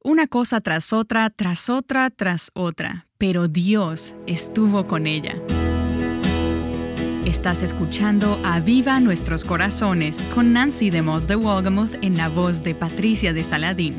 una cosa tras otra, tras otra, tras otra, pero Dios estuvo con ella. Estás escuchando Aviva Nuestros Corazones con Nancy DeMoss de Wolgemuth en la voz de Patricia de Saladín.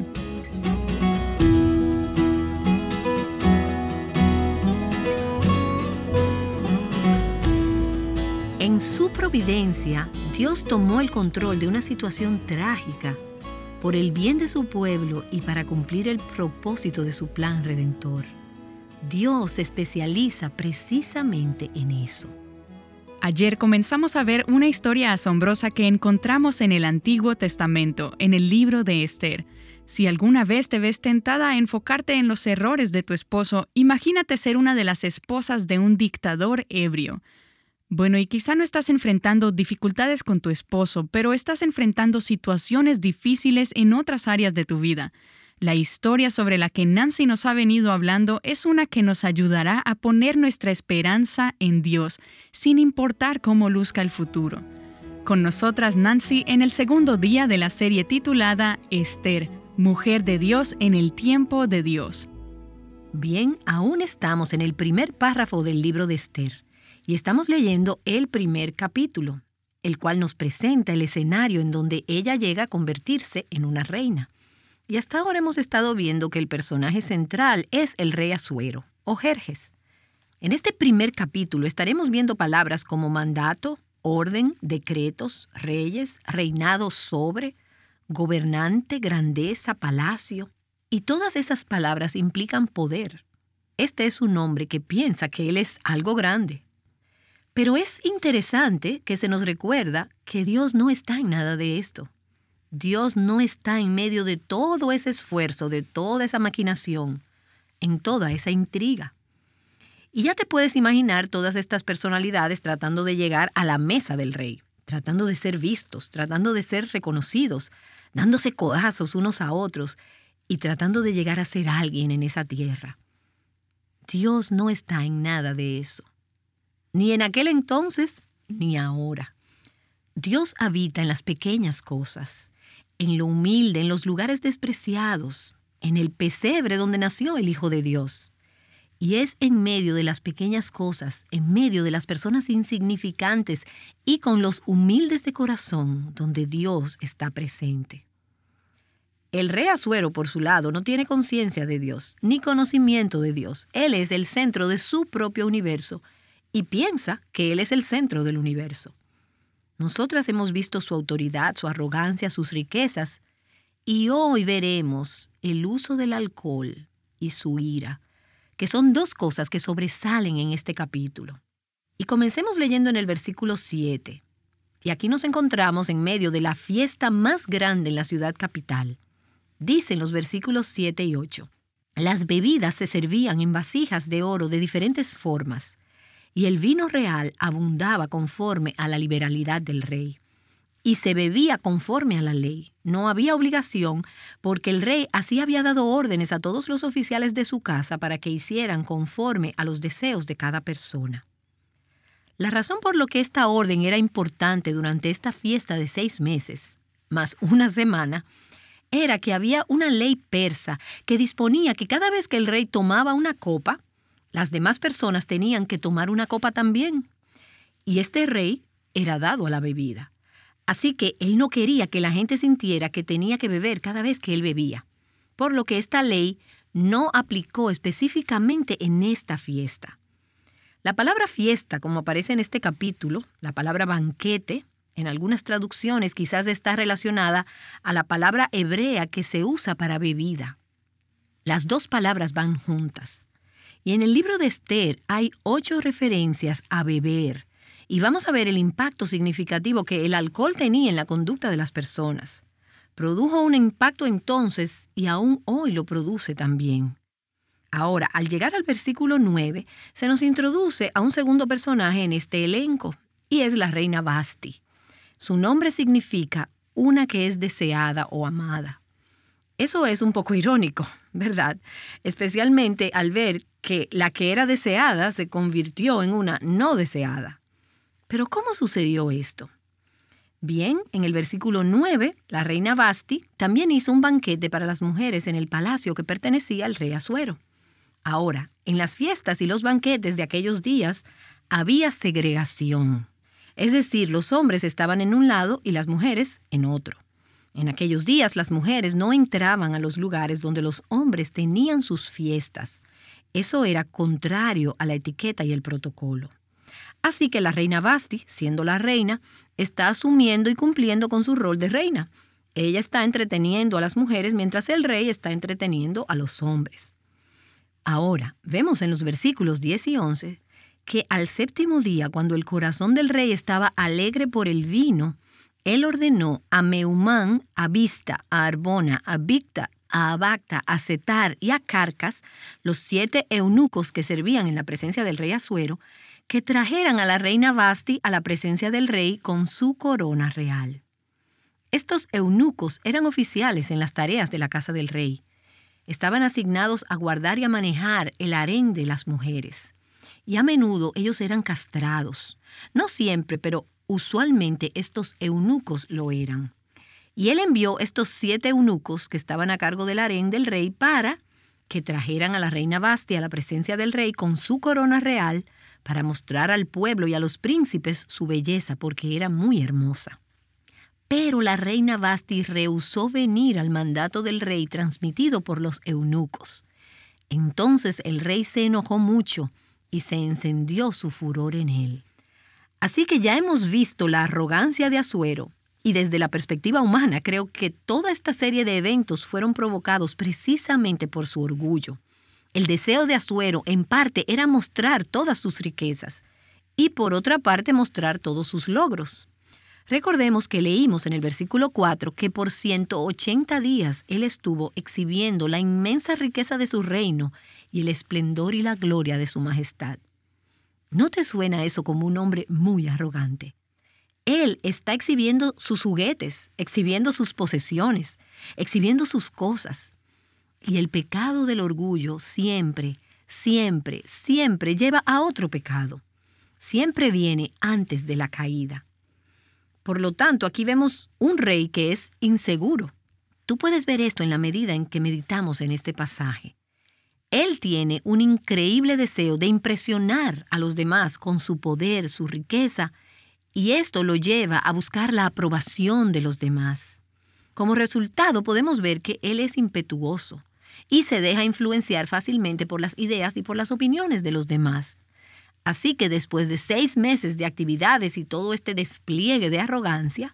En su providencia, Dios tomó el control de una situación trágica por el bien de su pueblo y para cumplir el propósito de su plan redentor. Dios se especializa precisamente en eso. Ayer comenzamos a ver una historia asombrosa que encontramos en el Antiguo Testamento, en el libro de Esther. Si alguna vez te ves tentada a enfocarte en los errores de tu esposo, imagínate ser una de las esposas de un dictador ebrio. Bueno, y quizá no estás enfrentando dificultades con tu esposo, pero estás enfrentando situaciones difíciles en otras áreas de tu vida. La historia sobre la que Nancy nos ha venido hablando es una que nos ayudará a poner nuestra esperanza en Dios, sin importar cómo luzca el futuro. Con nosotras Nancy en el segundo día de la serie titulada Esther, Mujer de Dios en el tiempo de Dios. Bien, aún estamos en el primer párrafo del libro de Esther. Y estamos leyendo el primer capítulo, el cual nos presenta el escenario en donde ella llega a convertirse en una reina. Y hasta ahora hemos estado viendo que el personaje central es el rey Asuero, o Jerjes. En este primer capítulo estaremos viendo palabras como mandato, orden, decretos, reyes, reinado sobre, gobernante, grandeza, palacio. Y todas esas palabras implican poder. Este es un hombre que piensa que él es algo grande. Pero es interesante que se nos recuerda que Dios no está en nada de esto. Dios no está en medio de todo ese esfuerzo, de toda esa maquinación, en toda esa intriga. Y ya te puedes imaginar todas estas personalidades tratando de llegar a la mesa del rey, tratando de ser vistos, tratando de ser reconocidos, dándose codazos unos a otros y tratando de llegar a ser alguien en esa tierra. Dios no está en nada de eso. Ni en aquel entonces, ni ahora. Dios habita en las pequeñas cosas, en lo humilde, en los lugares despreciados, en el pesebre donde nació el Hijo de Dios. Y es en medio de las pequeñas cosas, en medio de las personas insignificantes y con los humildes de corazón donde Dios está presente. El rey Asuero, por su lado, no tiene conciencia de Dios, ni conocimiento de Dios. Él es el centro de su propio universo y piensa que Él es el centro del universo. Nosotras hemos visto su autoridad, su arrogancia, sus riquezas, y hoy veremos el uso del alcohol y su ira, que son dos cosas que sobresalen en este capítulo. Y comencemos leyendo en el versículo 7. Y aquí nos encontramos en medio de la fiesta más grande en la ciudad capital. Dicen los versículos 7 y 8. Las bebidas se servían en vasijas de oro de diferentes formas, y el vino real abundaba conforme a la liberalidad del rey. Y se bebía conforme a la ley. No había obligación, porque el rey así había dado órdenes a todos los oficiales de su casa para que hicieran conforme a los deseos de cada persona. La razón por la que esta orden era importante durante esta fiesta de 6 meses, más una semana, era que había una ley persa que disponía que cada vez que el rey tomaba una copa, las demás personas tenían que tomar una copa también. Y este rey era dado a la bebida. Así que él no quería que la gente sintiera que tenía que beber cada vez que él bebía. Por lo que esta ley no aplicó específicamente en esta fiesta. La palabra fiesta, como aparece en este capítulo, la palabra banquete, en algunas traducciones quizás está relacionada a la palabra hebrea que se usa para bebida. Las dos palabras van juntas. Y en el libro de Esther hay 8 referencias a beber. Y vamos a ver el impacto significativo que el alcohol tenía en la conducta de las personas. Produjo un impacto entonces y aún hoy lo produce también. Ahora, al llegar al versículo 9, se nos introduce a un segundo personaje en este elenco, y es la reina Vasti. Su nombre significa una que es deseada o amada. Eso es un poco irónico, ¿verdad? Especialmente al ver que la que era deseada se convirtió en una no deseada. Pero ¿cómo sucedió esto? Bien, en el versículo 9, la reina Vasti también hizo un banquete para las mujeres en el palacio que pertenecía al rey Asuero. Ahora, en las fiestas y los banquetes de aquellos días había segregación. Es decir, los hombres estaban en un lado y las mujeres en otro. En aquellos días las mujeres no entraban a los lugares donde los hombres tenían sus fiestas. Eso era contrario a la etiqueta y el protocolo. Así que la reina Vasti, siendo la reina, está asumiendo y cumpliendo con su rol de reina. Ella está entreteniendo a las mujeres mientras el rey está entreteniendo a los hombres. Ahora, vemos en los versículos 10 y 11 que al séptimo día, cuando el corazón del rey estaba alegre por el vino, él ordenó a Meumán, a Bizta, a Arbona, a Bigta, a Abagta, a Setar y a Carcas, los 7 eunucos que servían en la presencia del rey Asuero, que trajeran a la reina Vasti a la presencia del rey con su corona real. Estos eunucos eran oficiales en las tareas de la casa del rey. Estaban asignados a guardar y a manejar el harén de las mujeres. Y a menudo ellos eran castrados. No siempre, pero usualmente estos eunucos lo eran. Y él envió estos 7 eunucos que estaban a cargo del harén del rey para que trajeran a la reina Vasti a la presencia del rey con su corona real para mostrar al pueblo y a los príncipes su belleza, porque era muy hermosa. Pero la reina Vasti rehusó venir al mandato del rey transmitido por los eunucos. Entonces el rey se enojó mucho y se encendió su furor en él. Así que ya hemos visto la arrogancia de Asuero, y desde la perspectiva humana creo que toda esta serie de eventos fueron provocados precisamente por su orgullo. El deseo de Asuero, en parte, era mostrar todas sus riquezas y, por otra parte, mostrar todos sus logros. Recordemos que leímos en el versículo 4 que por 180 días él estuvo exhibiendo la inmensa riqueza de su reino y el esplendor y la gloria de su majestad. ¿No te suena eso como un hombre muy arrogante? Él está exhibiendo sus juguetes, exhibiendo sus posesiones, exhibiendo sus cosas. Y el pecado del orgullo siempre, siempre, siempre lleva a otro pecado. Siempre viene antes de la caída. Por lo tanto, aquí vemos un rey que es inseguro. Tú puedes ver esto en la medida en que meditamos en este pasaje. Él tiene un increíble deseo de impresionar a los demás con su poder, su riqueza, y esto lo lleva a buscar la aprobación de los demás. Como resultado, podemos ver que él es impetuoso y se deja influenciar fácilmente por las ideas y por las opiniones de los demás. Así que después de 6 meses de actividades y todo este despliegue de arrogancia,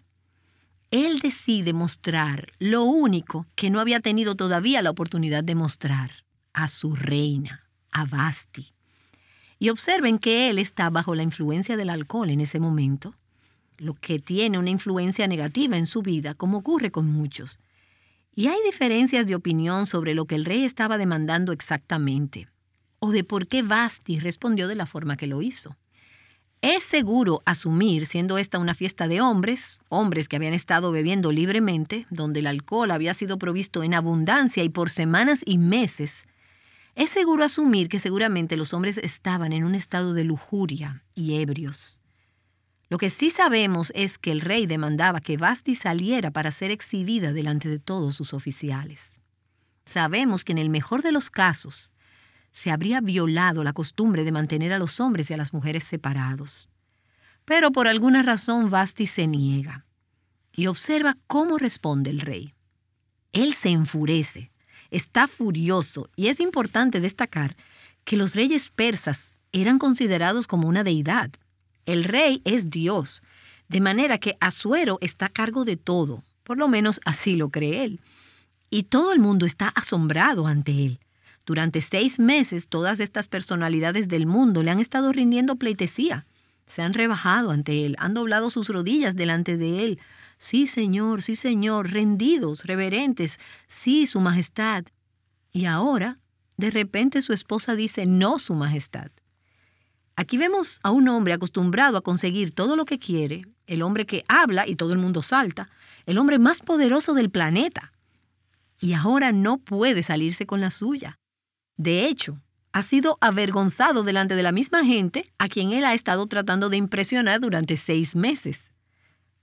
él decide mostrar lo único que no había tenido todavía la oportunidad de mostrar, a su reina, a Vasti. Y observen que él está bajo la influencia del alcohol en ese momento, lo que tiene una influencia negativa en su vida, como ocurre con muchos. Y hay diferencias de opinión sobre lo que el rey estaba demandando exactamente, o de por qué Vasti respondió de la forma que lo hizo. Es seguro asumir, siendo esta una fiesta de hombres que habían estado bebiendo libremente, donde el alcohol había sido provisto en abundancia y por semanas y meses, es seguro asumir que seguramente los hombres estaban en un estado de lujuria y ebrios. Lo que sí sabemos es que el rey demandaba que Vasti saliera para ser exhibida delante de todos sus oficiales. Sabemos que en el mejor de los casos se habría violado la costumbre de mantener a los hombres y a las mujeres separados. Pero por alguna razón Vasti se niega. Y observa cómo responde el rey. Él se enfurece. Está furioso, y es importante destacar que los reyes persas eran considerados como una deidad. El rey es Dios, de manera que Asuero está a cargo de todo, por lo menos así lo cree él. Y todo el mundo está asombrado ante él. Durante 6 meses, todas estas personalidades del mundo le han estado rindiendo pleitesía. Se han rebajado ante él, han doblado sus rodillas delante de él. Sí, señor, rendidos, reverentes, sí, su majestad. Y ahora, de repente su esposa dice, no, su majestad. Aquí vemos a un hombre acostumbrado a conseguir todo lo que quiere, el hombre que habla y todo el mundo salta, el hombre más poderoso del planeta. Y ahora no puede salirse con la suya. De hecho, ha sido avergonzado delante de la misma gente a quien él ha estado tratando de impresionar durante 6 meses.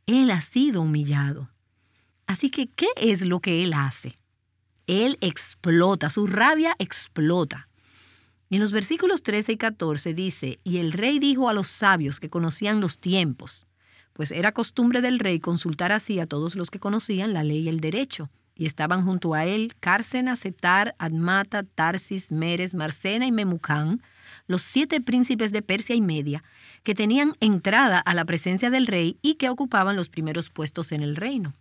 Él ha sido humillado. Así que, ¿qué es lo que él hace? Él explota, su rabia explota. Y en los versículos 13 y 14 dice, y el rey dijo a los sabios que conocían los tiempos, pues era costumbre del rey consultar así a todos los que conocían la ley y el derecho. Y estaban junto a él Cársena, Setar, Admata, Tarsis, Meres, Marsena y Memucán, los 7 príncipes de Persia y Media, que tenían entrada a la presencia del rey y que ocupaban los primeros puestos en el reino.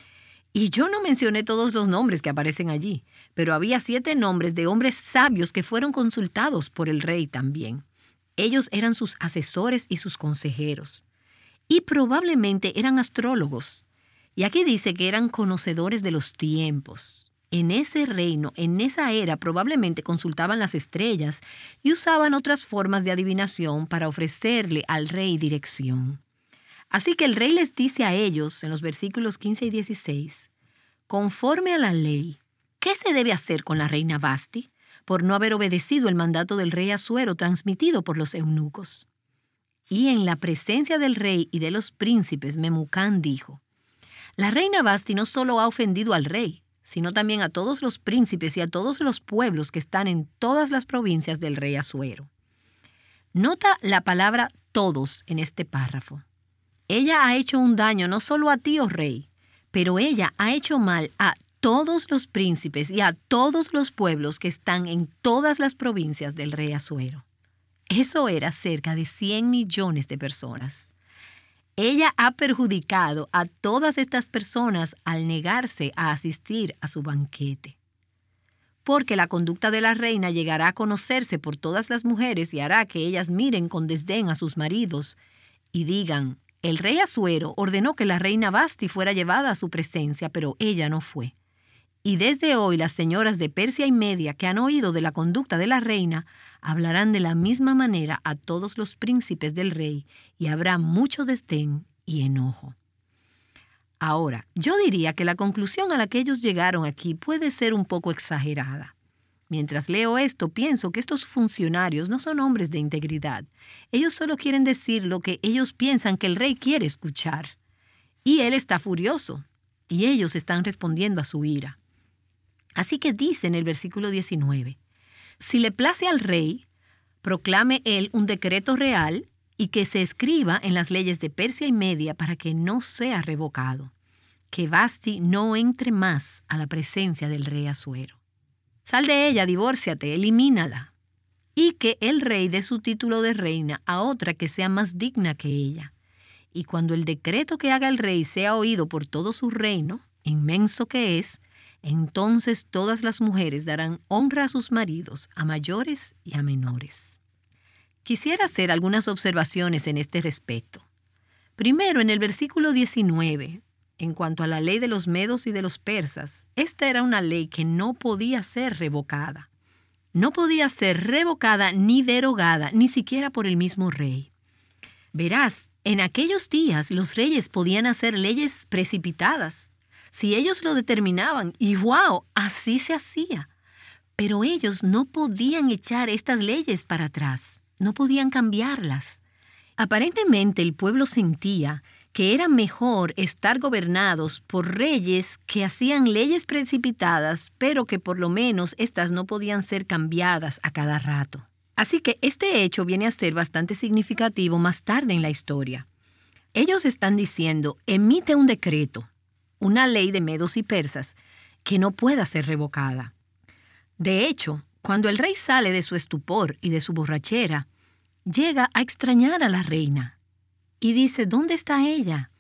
Y yo no mencioné todos los nombres que aparecen allí, pero había 7 nombres de hombres sabios que fueron consultados por el rey también. Ellos eran sus asesores y sus consejeros. Y probablemente eran astrólogos. Y aquí dice que eran conocedores de los tiempos. En ese reino, en esa era, probablemente consultaban las estrellas y usaban otras formas de adivinación para ofrecerle al rey dirección. Así que el rey les dice a ellos, en los versículos 15 y 16, conforme a la ley, ¿qué se debe hacer con la reina Vasti por no haber obedecido el mandato del rey Asuero transmitido por los eunucos? Y en la presencia del rey y de los príncipes, Memucán dijo, la reina Vasti no solo ha ofendido al rey, sino también a todos los príncipes y a todos los pueblos que están en todas las provincias del rey Asuero. Nota la palabra todos en este párrafo. Ella ha hecho un daño no solo a ti, oh rey, pero ella ha hecho mal a todos los príncipes y a todos los pueblos que están en todas las provincias del rey Asuero. Eso era cerca de 100 millones de personas. Ella ha perjudicado a todas estas personas al negarse a asistir a su banquete. Porque la conducta de la reina llegará a conocerse por todas las mujeres y hará que ellas miren con desdén a sus maridos y digan, el rey Asuero ordenó que la reina Vasti fuera llevada a su presencia, pero ella no fue. Y desde hoy las señoras de Persia y Media que han oído de la conducta de la reina hablarán de la misma manera a todos los príncipes del rey y habrá mucho desdén y enojo. Ahora, yo diría que la conclusión a la que ellos llegaron aquí puede ser un poco exagerada. Mientras leo esto, pienso que estos funcionarios no son hombres de integridad. Ellos solo quieren decir lo que ellos piensan que el rey quiere escuchar. Y él está furioso, y ellos están respondiendo a su ira. Así que dice en el versículo 19, si le place al rey, proclame él un decreto real y que se escriba en las leyes de Persia y Media para que no sea revocado, que Vasti no entre más a la presencia del rey Asuero. Sal de ella, divórciate, elimínala. Y que el rey dé su título de reina a otra que sea más digna que ella. Y cuando el decreto que haga el rey sea oído por todo su reino, inmenso que es, entonces todas las mujeres darán honra a sus maridos, a mayores y a menores. Quisiera hacer algunas observaciones en este respecto. Primero, en el versículo 19, en cuanto a la ley de los medos y de los persas, esta era una ley que no podía ser revocada. No podía ser revocada ni derogada, ni siquiera por el mismo rey. Verás, en aquellos días los reyes podían hacer leyes precipitadas, si ellos lo determinaban, y ¡wow!, así se hacía. Pero ellos no podían echar estas leyes para atrás, no podían cambiarlas. Aparentemente el pueblo sentía que era mejor estar gobernados por reyes que hacían leyes precipitadas, pero que por lo menos estas no podían ser cambiadas a cada rato. Así que este hecho viene a ser bastante significativo más tarde en la historia. Ellos están diciendo, emite un decreto, una ley de medos y persas, que no pueda ser revocada. De hecho, cuando el rey sale de su estupor y de su borrachera, llega a extrañar a la reina. Y dice, ¿dónde está ella?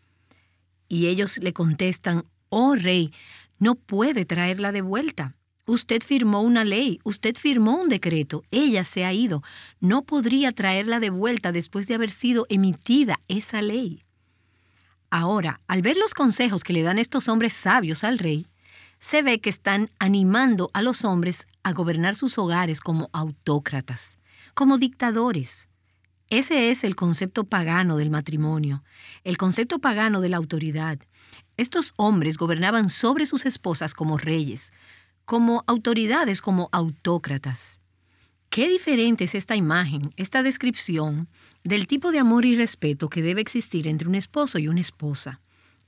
Y ellos le contestan, oh rey, no puede traerla de vuelta. Usted firmó una ley, usted firmó un decreto, ella se ha ido. No podría traerla de vuelta después de haber sido emitida esa ley. Ahora, al ver los consejos que le dan estos hombres sabios al rey, se ve que están animando a los hombres a gobernar sus hogares como autócratas, como dictadores. Ese es el concepto pagano del matrimonio, el concepto pagano de la autoridad. Estos hombres gobernaban sobre sus esposas como reyes, como autoridades, como autócratas. Qué diferente es esta imagen, esta descripción del tipo de amor y respeto que debe existir entre un esposo y una esposa.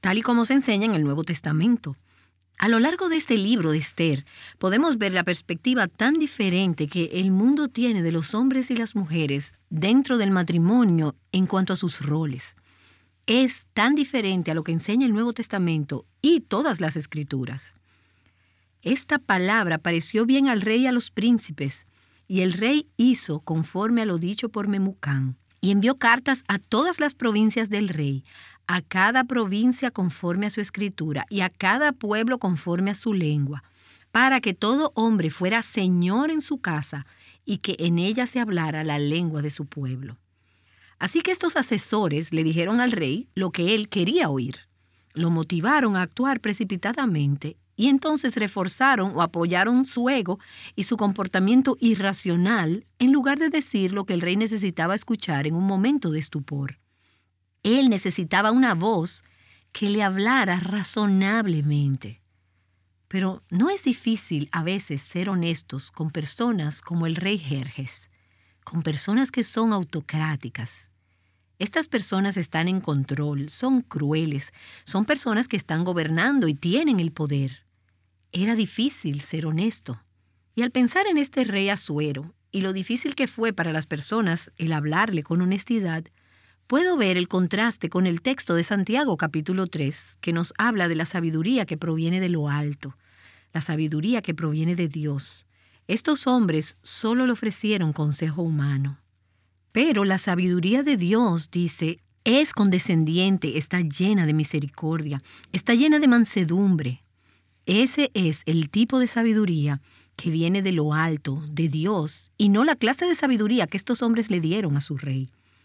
tal y como se enseña en el Nuevo Testamento. A lo largo de este libro de Esther, podemos ver la perspectiva tan diferente que el mundo tiene de los hombres y las mujeres dentro del matrimonio en cuanto a sus roles. Es tan diferente a lo que enseña el Nuevo Testamento y todas las Escrituras. Esta palabra pareció bien al rey y a los príncipes, y el rey hizo conforme a lo dicho por Memucán, y envió cartas a todas las provincias del rey, a cada provincia conforme a su escritura, y a cada pueblo conforme a su lengua, para que todo hombre fuera señor en su casa, y que en ella se hablara la lengua de su pueblo. Así que estos asesores le dijeron al rey lo que él quería oír. Lo motivaron a actuar precipitadamente y entonces reforzaron o apoyaron su ego y su comportamiento irracional en lugar de decir lo que el rey necesitaba escuchar en un momento de estupor. Él necesitaba una voz que le hablara razonablemente. Pero no es difícil a veces ser honestos con personas como el rey Jerjes, con personas que son autocráticas. Estas personas están en control, son crueles, son personas que están gobernando y tienen el poder. Era difícil ser honesto. Y al pensar en este rey Asuero y lo difícil que fue para las personas el hablarle con honestidad, puedo ver el contraste con el texto de Santiago capítulo 3, que nos habla de la sabiduría que proviene de lo alto, la sabiduría que proviene de Dios. Estos hombres solo le ofrecieron consejo humano. Pero la sabiduría de Dios, dice, es condescendiente, está llena de misericordia, está llena de mansedumbre. Ese es el tipo de sabiduría que viene de lo alto, de Dios, y no la clase de sabiduría que estos hombres le dieron a su rey.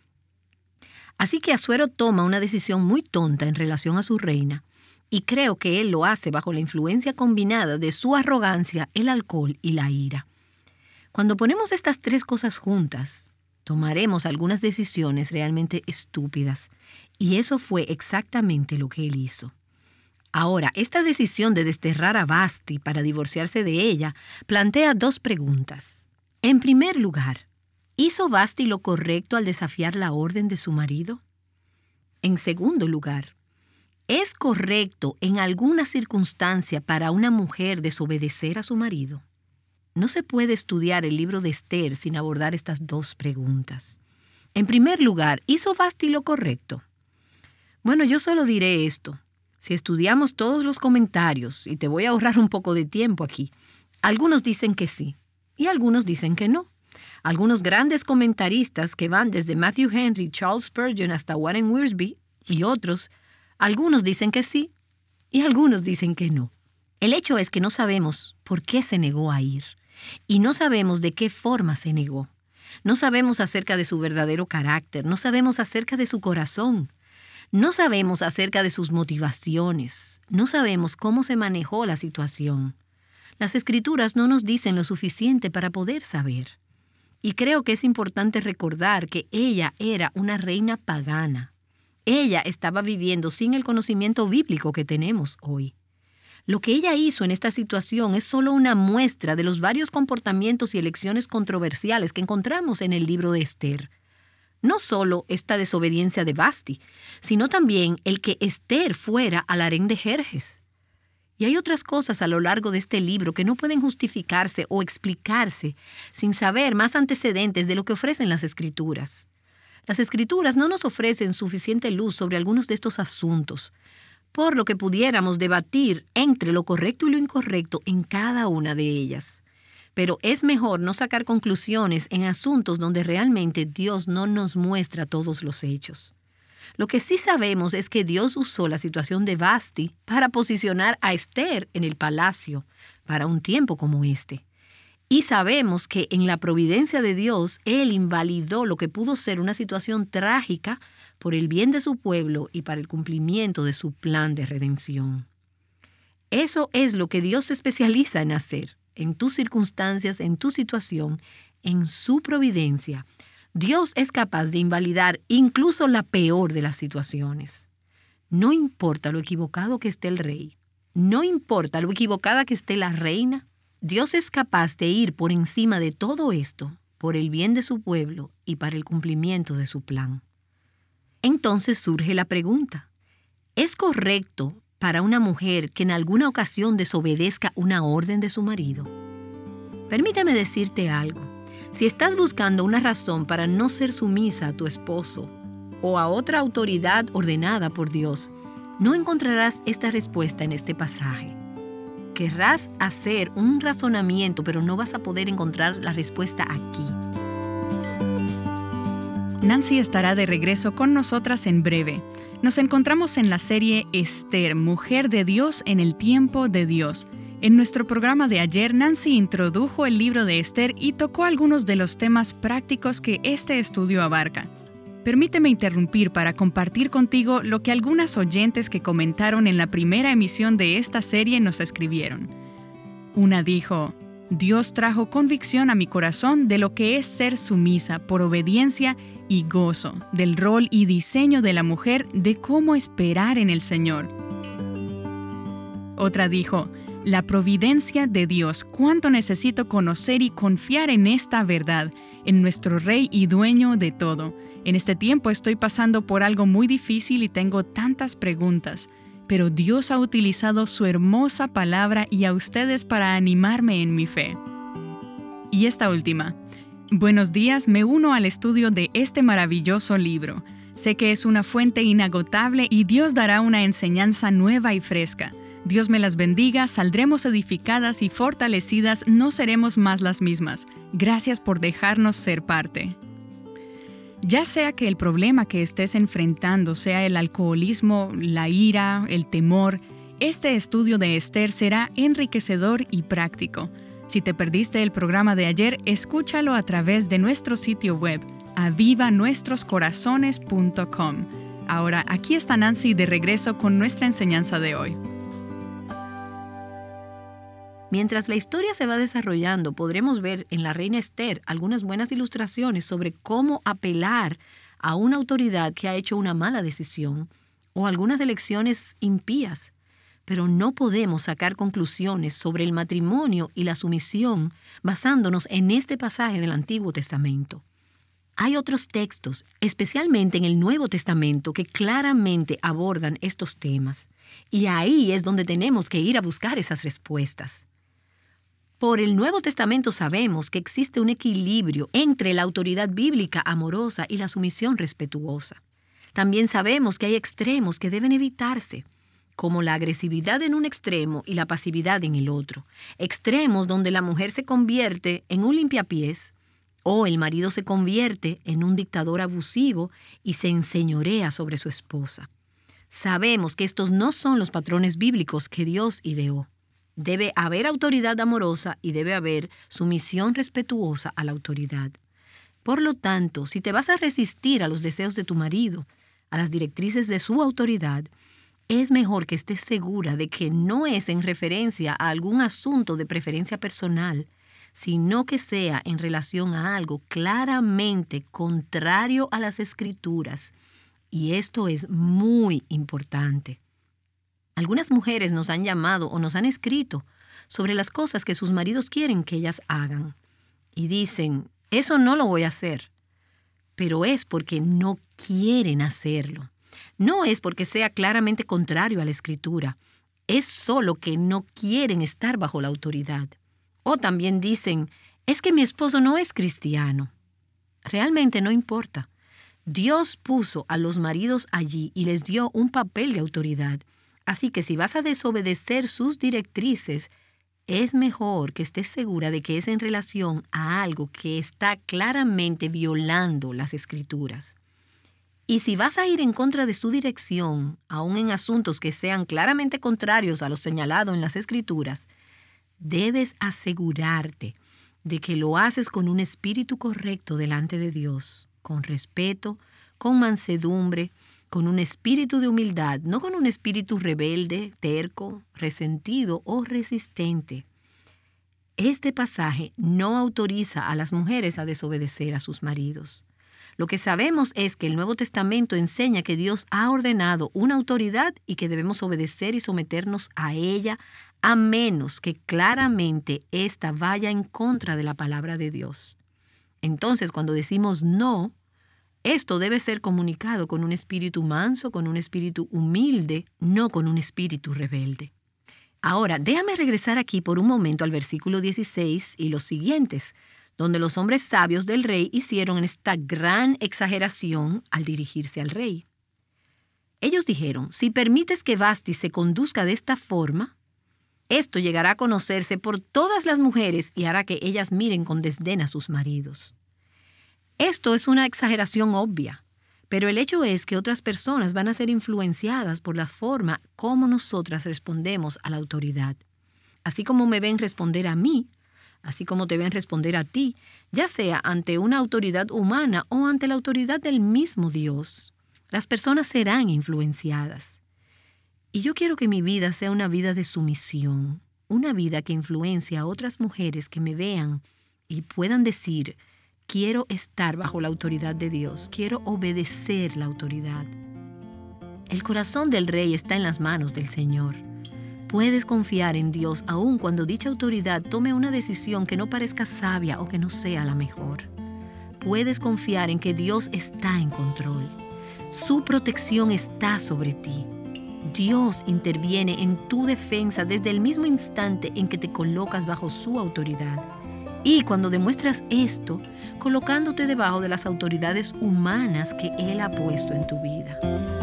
Así que Asuero toma una decisión muy tonta en relación a su reina, y creo que él lo hace bajo la influencia combinada de su arrogancia, el alcohol y la ira. Cuando ponemos estas tres cosas juntas, tomaremos algunas decisiones realmente estúpidas, y eso fue exactamente lo que él hizo. Ahora, esta decisión de desterrar a Vasti para divorciarse de ella plantea dos preguntas. En primer lugar, ¿hizo Vasti lo correcto al desafiar la orden de su marido? En segundo lugar, ¿es correcto en alguna circunstancia para una mujer desobedecer a su marido? No se puede estudiar el libro de Esther sin abordar estas dos preguntas. En primer lugar, ¿hizo Vasti lo correcto? Bueno, yo solo diré esto. Si estudiamos todos los comentarios, y te voy a ahorrar un poco de tiempo aquí, algunos dicen que sí, y algunos dicen que no. Algunos grandes comentaristas que van desde Matthew Henry, Charles Spurgeon hasta Warren Wiersbe, y otros, algunos dicen que sí, y algunos dicen que no. El hecho es que no sabemos por qué se negó a ir. Y no sabemos de qué forma se negó. No sabemos acerca de su verdadero carácter, no sabemos acerca de su corazón, no sabemos acerca de sus motivaciones, no sabemos cómo se manejó la situación. Las Escrituras no nos dicen lo suficiente para poder saber. Y creo que es importante recordar que ella era una reina pagana. Ella estaba viviendo sin el conocimiento bíblico que tenemos hoy. Lo que ella hizo en esta situación es solo una muestra de los varios comportamientos y elecciones controversiales que encontramos en el libro de Esther. No solo esta desobediencia de Vasti, sino también el que Esther fuera al harén de Jerjes. Y hay otras cosas a lo largo de este libro que no pueden justificarse o explicarse sin saber más antecedentes de lo que ofrecen las Escrituras. Las Escrituras no nos ofrecen suficiente luz sobre algunos de estos asuntos, por lo que pudiéramos debatir entre lo correcto y lo incorrecto en cada una de ellas. Pero es mejor no sacar conclusiones en asuntos donde realmente Dios no nos muestra todos los hechos. Lo que sí sabemos es que Dios usó la situación de Vasti para posicionar a Esther en el palacio para un tiempo como este. Y sabemos que en la providencia de Dios, Él invalidó lo que pudo ser una situación trágica por el bien de su pueblo y para el cumplimiento de su plan de redención. Eso es lo que Dios se especializa en hacer, en tus circunstancias, en tu situación, en su providencia. Dios es capaz de invalidar incluso la peor de las situaciones. No importa lo equivocado que esté el rey, no importa lo equivocada que esté la reina, Dios es capaz de ir por encima de todo esto, por el bien de su pueblo y para el cumplimiento de su plan. Entonces surge la pregunta, ¿Es correcto para una mujer que en alguna ocasión desobedezca una orden de su marido? Permíteme decirte algo. Si estás buscando una razón para no ser sumisa a tu esposo o a otra autoridad ordenada por Dios, no encontrarás esta respuesta en este pasaje. Querrás hacer un razonamiento, pero no vas a poder encontrar la respuesta aquí. Nancy estará de regreso con nosotras en breve. Nos encontramos en la serie Esther, Mujer de Dios en el tiempo de Dios. En nuestro programa de ayer, Nancy introdujo el libro de Esther y tocó algunos de los temas prácticos que este estudio abarca. Permíteme interrumpir para compartir contigo lo que algunas oyentes que comentaron en la primera emisión de esta serie nos escribieron. Una dijo: Dios trajo convicción a mi corazón de lo que es ser sumisa por obediencia y gozo, del rol y diseño de la mujer, de cómo esperar en el Señor. Otra dijo: la providencia de Dios, cuánto necesito conocer y confiar en esta verdad, en nuestro Rey y Dueño de todo. En este tiempo estoy pasando por algo muy difícil y tengo tantas preguntas, pero Dios ha utilizado su hermosa palabra y a ustedes para animarme en mi fe. Y esta última: buenos días, me uno al estudio de este maravilloso libro. Sé que es una fuente inagotable y Dios dará una enseñanza nueva y fresca. Dios me las bendiga, saldremos edificadas y fortalecidas, no seremos más las mismas. Gracias por dejarnos ser parte. Ya sea que el problema que estés enfrentando sea el alcoholismo, la ira, el temor, este estudio de Esther será enriquecedor y práctico. Si te perdiste el programa de ayer, escúchalo a través de nuestro sitio web, avivanuestroscorazones.com. Ahora, aquí está Nancy de regreso con nuestra enseñanza de hoy. Mientras la historia se va desarrollando, podremos ver en la reina Esther algunas buenas ilustraciones sobre cómo apelar a una autoridad que ha hecho una mala decisión o algunas elecciones impías. Pero no podemos sacar conclusiones sobre el matrimonio y la sumisión basándonos en este pasaje del Antiguo Testamento. Hay otros textos, especialmente en el Nuevo Testamento, que claramente abordan estos temas. Y ahí es donde tenemos que ir a buscar esas respuestas. Por el Nuevo Testamento sabemos que existe un equilibrio entre la autoridad bíblica amorosa y la sumisión respetuosa. También sabemos que hay extremos que deben evitarse, como la agresividad en un extremo y la pasividad en el otro. Extremos donde la mujer se convierte en un limpiapiés o el marido se convierte en un dictador abusivo y se enseñorea sobre su esposa. Sabemos que estos no son los patrones bíblicos que Dios ideó. Debe haber autoridad amorosa y debe haber sumisión respetuosa a la autoridad. Por lo tanto, si te vas a resistir a los deseos de tu marido, a las directrices de su autoridad, es mejor que estés segura de que no es en referencia a algún asunto de preferencia personal, sino que sea en relación a algo claramente contrario a las Escrituras. Y esto es muy importante. Algunas mujeres nos han llamado o nos han escrito sobre las cosas que sus maridos quieren que ellas hagan. Y dicen, eso no lo voy a hacer. Pero es porque no quieren hacerlo. No es porque sea claramente contrario a la Escritura. Es solo que no quieren estar bajo la autoridad. O también dicen, es que mi esposo no es cristiano. Realmente no importa. Dios puso a los maridos allí y les dio un papel de autoridad. Así que si vas a desobedecer sus directrices, es mejor que estés segura de que es en relación a algo que está claramente violando las Escrituras. Y si vas a ir en contra de su dirección, aun en asuntos que sean claramente contrarios a lo señalado en las Escrituras, debes asegurarte de que lo haces con un espíritu correcto delante de Dios, con respeto, con mansedumbre, con un espíritu de humildad, no con un espíritu rebelde, terco, resentido o resistente. Este pasaje no autoriza a las mujeres a desobedecer a sus maridos. Lo que sabemos es que el Nuevo Testamento enseña que Dios ha ordenado una autoridad y que debemos obedecer y someternos a ella, a menos que claramente ésta vaya en contra de la palabra de Dios. Entonces, cuando decimos no, Esto debe ser comunicado con un espíritu manso, con un espíritu humilde, no con un espíritu rebelde. Ahora, déjame regresar aquí por un momento al versículo 16 y los siguientes, donde los hombres sabios del rey hicieron esta gran exageración al dirigirse al rey. Ellos dijeron, si permites que Vasti se conduzca de esta forma, esto llegará a conocerse por todas las mujeres y hará que ellas miren con desdén a sus maridos. Esto es una exageración obvia, pero el hecho es que otras personas van a ser influenciadas por la forma como nosotras respondemos a la autoridad. Así como me ven responder a mí, así como te ven responder a ti, ya sea ante una autoridad humana o ante la autoridad del mismo Dios. Las personas serán influenciadas. Y yo quiero que mi vida sea una vida de sumisión, una vida que influencie a otras mujeres que me vean y puedan decir, quiero estar bajo la autoridad de Dios, quiero obedecer la autoridad. El corazón del rey está en las manos del Señor. Puedes confiar en Dios aun cuando dicha autoridad tome una decisión que no parezca sabia o que no sea la mejor. Puedes confiar en que Dios está en control. Su protección está sobre ti. Dios interviene en tu defensa desde el mismo instante en que te colocas bajo su autoridad. Y cuando demuestras esto, colocándote debajo de las autoridades humanas que Él ha puesto en tu vida.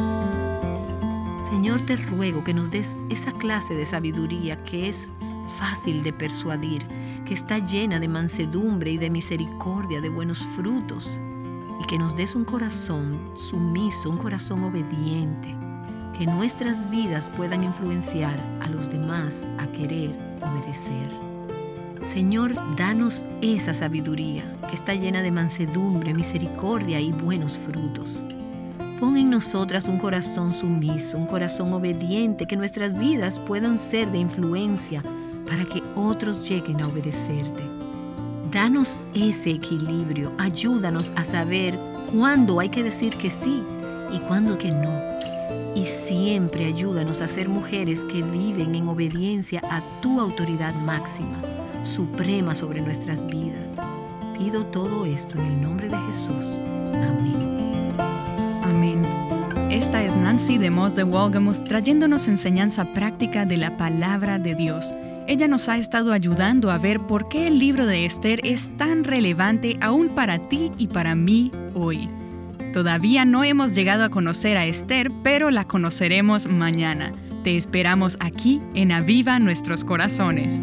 Señor, te ruego que nos des esa clase de sabiduría que es fácil de persuadir, que está llena de mansedumbre y de misericordia, de buenos frutos, y que nos des un corazón sumiso, un corazón obediente, que nuestras vidas puedan influenciar a los demás a querer obedecer. Señor, danos esa sabiduría que está llena de mansedumbre, misericordia y buenos frutos. Pon en nosotras un corazón sumiso, un corazón obediente, que nuestras vidas puedan ser de influencia para que otros lleguen a obedecerte. Danos ese equilibrio, ayúdanos a saber cuándo hay que decir que sí y cuándo que no. Y siempre ayúdanos a ser mujeres que viven en obediencia a tu autoridad máxima, suprema sobre nuestras vidas. Pido todo esto en el nombre de Jesús. Amén. Amén. Esta es Nancy DeMoss de Wolgemuth trayéndonos enseñanza práctica de la palabra de Dios. Ella nos ha estado ayudando a ver por qué el libro de Esther es tan relevante aún para ti y para mí hoy. Todavía no hemos llegado a conocer a Esther, pero la conoceremos mañana. Te esperamos aquí en Aviva Nuestros Corazones.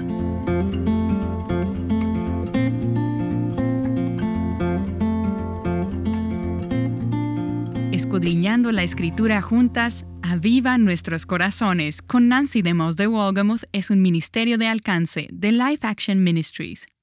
Escudriñando la Escritura juntas, Aviva Nuestros Corazones con Nancy DeMoss de Wolgemuth es un ministerio de alcance de Life Action Ministries.